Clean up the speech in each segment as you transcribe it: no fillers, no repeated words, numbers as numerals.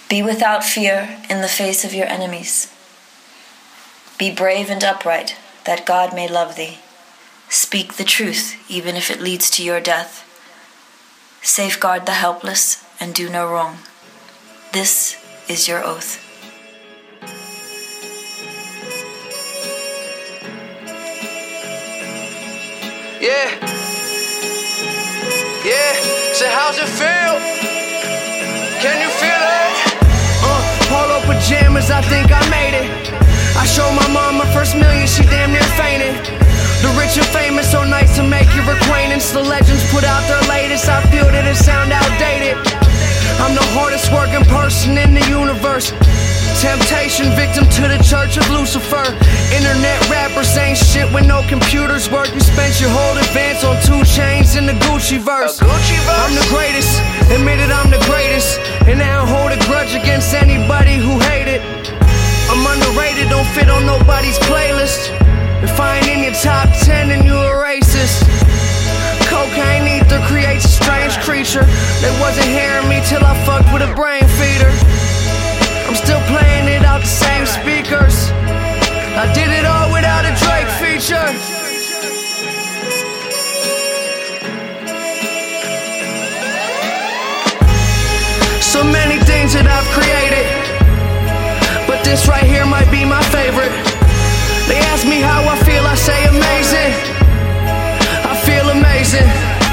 Be without fear in the face of your enemies. Be brave and upright, that God may love thee. Speak the truth, even if it leads to your death. Safeguard the helpless and do no wrong. This is your oath. Yeah. So how's it feel? Can you feel it? Polo pajamas, I think I made it. I showed my mom my first million, she damn near fainted. The rich and famous, so nice to make your acquaintance. The legends put out their latest, I feel that it sound outdated. I'm the hardest working person in the universe. Temptation, victim to the church of Lucifer. Internet rappers ain't shit when no computers work. You spent your whole advance on 2 Chainz in the Gucci verse. I'm the greatest, admitted I'm the greatest, and I don't hold a grudge against anybody who hate it. I'm underrated, don't fit on nobody's playlist. If I ain't in your top 10, then you a racist. Cocaine ether creates a strange creature. They wasn't hearing me till I fucked with a brain feeder. I'm still playing it out the same speakers. I did it all without a Drake feature. So many things that I've created, but this right here might be my favorite. They ask me how I feel, I say amazing. I feel amazing.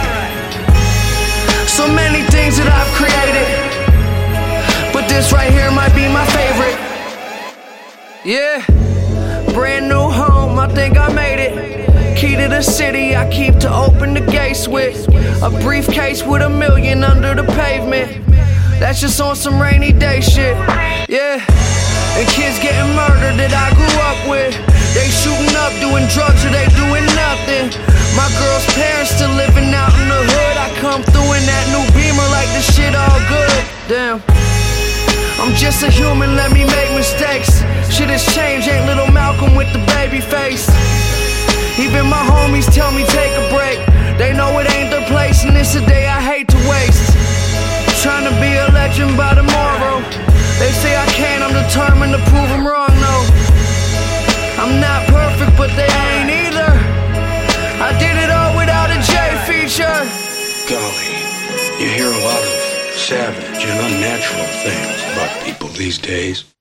So many things that I've created, but this right here might be my favorite. Yeah, brand new home, I think I made it. Key to the city, I keep to open the gates with. A briefcase with $1 million under the pavement. That's just on some rainy day shit. Yeah, and kids getting murdered that I grew up with. They shooting up, doing drugs, or they doing nothing. My girl's parents still living out in the hood. I come through in that new Beamer like this shit all good. Damn, I'm just a human, let me make mistakes. Shit has changed, ain't little Malcolm with the baby face. Even my homies tell me take a break. They know it ain't their place, and it's a day I hate to waste. Trying to be a legend by tomorrow. They say I can, I'm determined to prove them wrong, no. I'm not perfect, but they ain't either. I did it all without a J feature. Golly, you hear a lot of savage and unnatural things about people these days.